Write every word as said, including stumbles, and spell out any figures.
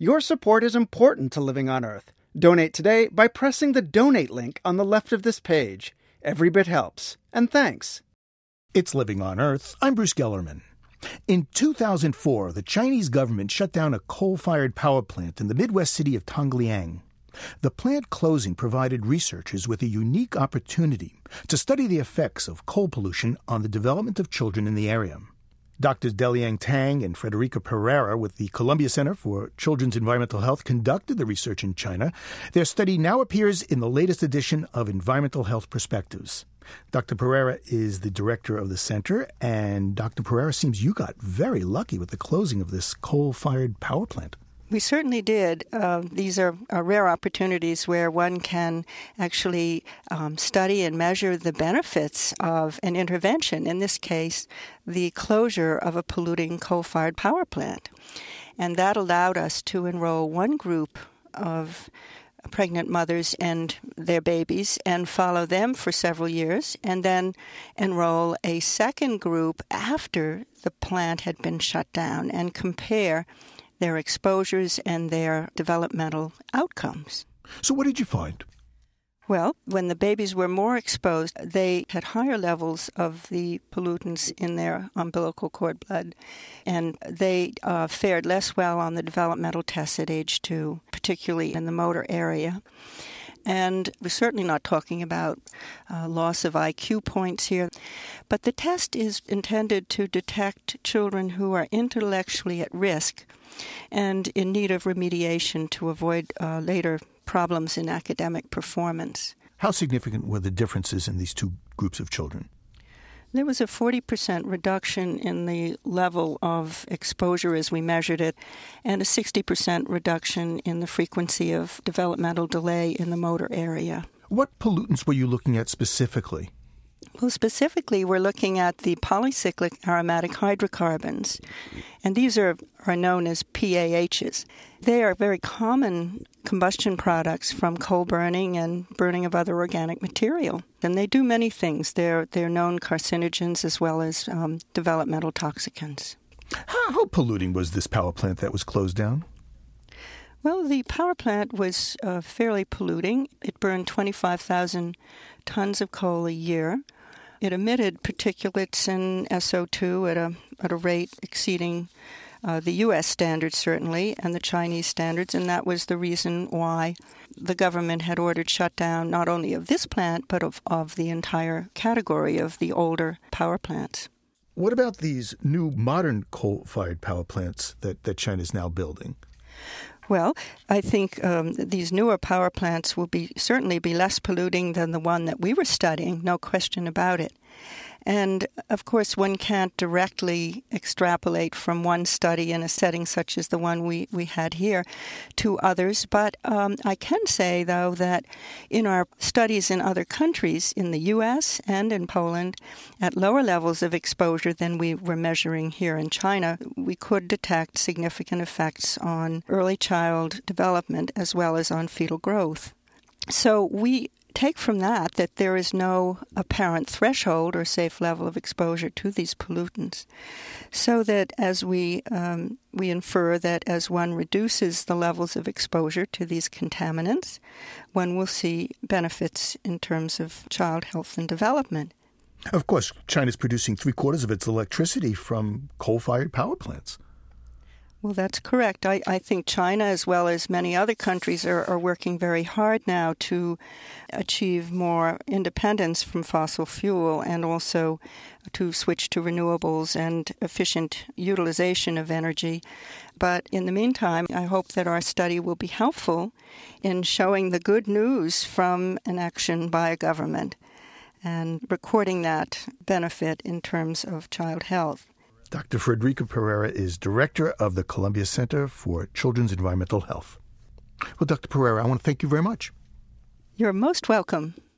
Your support is important to Living on Earth. Donate today by pressing the donate link on the left of this page. Every bit helps. And thanks. It's Living on Earth. I'm Bruce Gellerman. In two thousand four, the Chinese government shut down a coal-fired power plant in the Midwest city of Tongliang. The plant closing provided researchers with a unique opportunity to study the effects of coal pollution on the development of children in the area. Doctors Deliang Tang and Frederica Pereira with the Columbia Center for Children's Environmental Health conducted the research in China. Their study now appears in the latest edition of Environmental Health Perspectives. Doctor Pereira is the director of the center, and Doctor Pereira, seems you got very lucky with the closing of this coal-fired power plant. We certainly did. Uh, these are, are rare opportunities where one can actually um, study and measure the benefits of an intervention, in this case, the closure of a polluting coal-fired power plant. And that allowed us to enroll one group of pregnant mothers and their babies and follow them for several years, and then enroll a second group after the plant had been shut down and compare their exposures and their developmental outcomes. So what did you find? Well, when the babies were more exposed, they had higher levels of the pollutants in their umbilical cord blood, and they uh, fared less well on the developmental tests at age two, particularly in the motor area. And we're certainly not talking about uh, loss of I Q points here. But the test is intended to detect children who are intellectually at risk and in need of remediation to avoid uh, later problems in academic performance. How significant were the differences in these two groups of children? There was a forty percent reduction in the level of exposure as we measured it, and a sixty percent reduction in the frequency of developmental delay in the motor area. What pollutants were you looking at specifically? Well, specifically, we're looking at the polycyclic aromatic hydrocarbons, and these are, are known as P A Hs. They are very common combustion products from coal burning and burning of other organic material. And they do many things. They're, they're known carcinogens as well as um, developmental toxicants. How, how polluting was this power plant that was closed down? Well, the power plant was uh, fairly polluting. It burned twenty-five thousand tons of coal a year. It emitted particulates and S O two at a at a rate exceeding uh, the U S standards, certainly, and the Chinese standards, and that was the reason why the government had ordered shutdown not only of this plant, but of, of the entire category of the older power plants. What about these new modern coal-fired power plants that, that China is now building? Well, I think um, these newer power plants will be certainly be less polluting than the one that we were studying, no question about it. And, of course, one can't directly extrapolate from one study in a setting such as the one we, we had here to others. But um, I can say, though, that in our studies in other countries, in the U S and in Poland, at lower levels of exposure than we were measuring here in China, we could detect significant effects on early child development as well as on fetal growth. So we take from that that there is no apparent threshold or safe level of exposure to these pollutants, so that as we um, we infer that as one reduces the levels of exposure to these contaminants, one will see benefits in terms of child health and development. Of course, China's producing three-quarters of its electricity from coal-fired power plants. Well, that's correct. I, I think China, as well as many other countries, are, are working very hard now to achieve more independence from fossil fuel and also to switch to renewables and efficient utilization of energy. But in the meantime, I hope that our study will be helpful in showing the good news from an action by a government and recording that benefit in terms of child health. Doctor Frederica Pereira is director of the Columbia Center for Children's Environmental Health. Well, Doctor Pereira, I want to thank you very much. You're most welcome.